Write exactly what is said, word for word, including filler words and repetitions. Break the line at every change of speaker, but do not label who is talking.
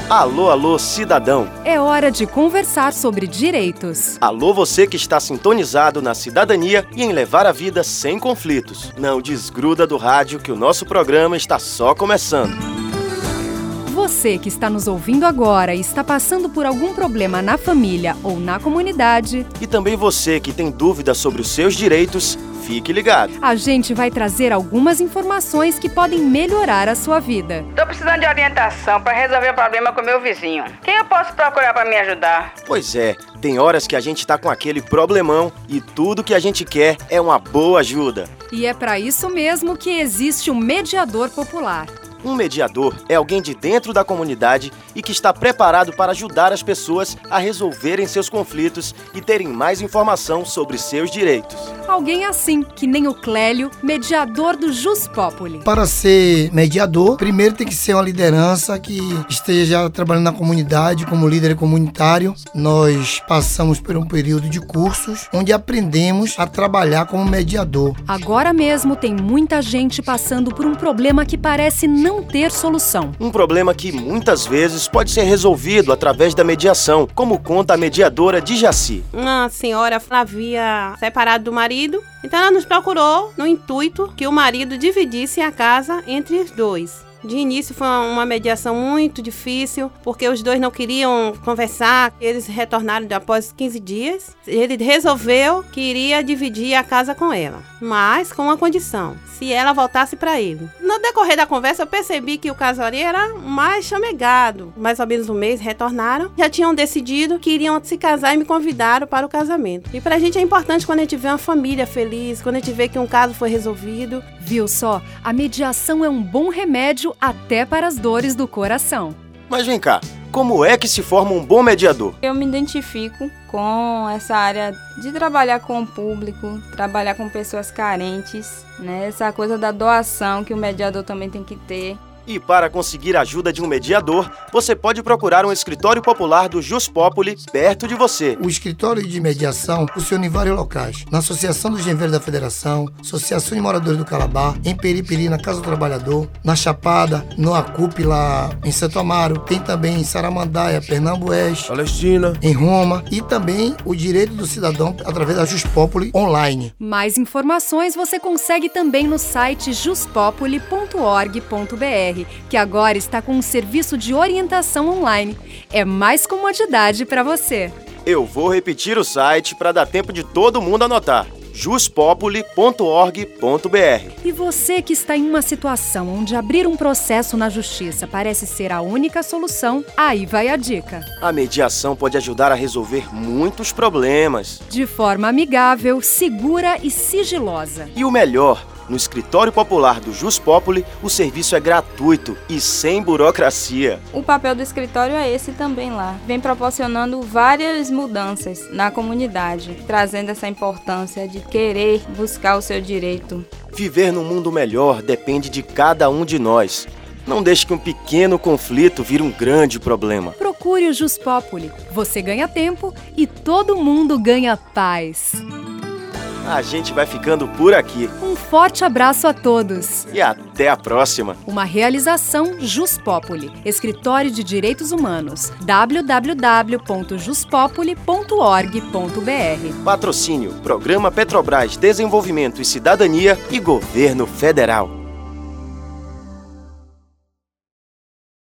Alô, alô, cidadão.
É hora de conversar sobre direitos.
Alô, você que está sintonizado na cidadania e em levar a vida sem conflitos. Não desgruda do rádio que o nosso programa está só começando.
Você que está nos ouvindo agora e está passando por algum problema na família ou na comunidade.
E também você que tem dúvidas sobre os seus direitos, fique ligado.
A gente vai trazer algumas informações que podem melhorar a sua vida.
Tô precisando de orientação para resolver o problema com meu vizinho. Quem eu posso procurar para me ajudar?
Pois é, tem horas que a gente tá com aquele problemão e tudo que a gente quer é uma boa ajuda.
E é para isso mesmo que existe o mediador popular.
Um mediador é alguém de dentro da comunidade e que está preparado para ajudar as pessoas a resolverem seus conflitos e terem mais informação sobre seus direitos.
Alguém assim, que nem o Clélio, mediador do Jus Populi.
Para ser mediador, primeiro tem que ser uma liderança que esteja trabalhando na comunidade como líder comunitário. Nós passamos por um período de cursos onde aprendemos a trabalhar como mediador.
Agora mesmo tem muita gente passando por um problema que parece não ter solução.
Um problema que muitas vezes pode ser resolvido através da mediação, como conta a mediadora Djaci.
Uma senhora havia separado do marido, então ela nos procurou no intuito que o marido dividisse a casa entre os dois. De início foi uma mediação muito difícil, porque os dois não queriam conversar, eles retornaram após quinze dias. Ele resolveu que iria dividir a casa com ela, mas com uma condição, se ela voltasse para ele. No decorrer da conversa eu percebi que o casal era mais chamegado. Mais ou menos um mês retornaram, já tinham decidido que iriam se casar e me convidaram para o casamento. E pra gente é importante quando a gente vê uma família feliz, quando a gente vê que um caso foi resolvido.
Viu só? A mediação é um bom remédio até para as dores do coração.
Mas vem cá, como é que se forma um bom mediador?
Eu me identifico com essa área de trabalhar com o público, trabalhar com pessoas carentes, né? Essa coisa da doação que o mediador também tem que ter.
E para conseguir a ajuda de um mediador, você pode procurar um escritório popular do Jus Populi perto de você.
O escritório de mediação funciona em vários locais. Na Associação dos Engenheiros da Federação, Associação de Moradores do Calabar, em Periperi, na Casa do Trabalhador, na Chapada, no Acupe, lá em Santo Amaro, tem também em Saramandaia, Pernambués,
Palestina,
em Roma, e também o direito do cidadão através da Jus Populi online.
Mais informações você consegue também no site jus populi ponto org ponto br, que agora está com um serviço de orientação online. É mais comodidade para você.
Eu vou repetir o site para dar tempo de todo mundo anotar. jus populi ponto org ponto br.
E você que está em uma situação onde abrir um processo na justiça parece ser a única solução, aí vai a dica.
A mediação pode ajudar a resolver muitos problemas.
De forma amigável, segura e sigilosa.
E o melhor, no escritório popular do Jus Populi, o serviço é gratuito e sem burocracia.
O papel do escritório é esse também lá. Vem proporcionando várias mudanças na comunidade, trazendo essa importância de querer buscar o seu direito.
Viver num mundo melhor depende de cada um de nós. Não deixe que um pequeno conflito vire um grande problema.
Procure o Jus Populi. Você ganha tempo e todo mundo ganha paz.
A gente vai ficando por aqui.
Um forte abraço a todos.
E até a próxima.
Uma realização Jus Populi, Escritório de Direitos Humanos, w w w ponto jus populi ponto org ponto br.
Patrocínio, Programa Petrobras Desenvolvimento e Cidadania e Governo Federal.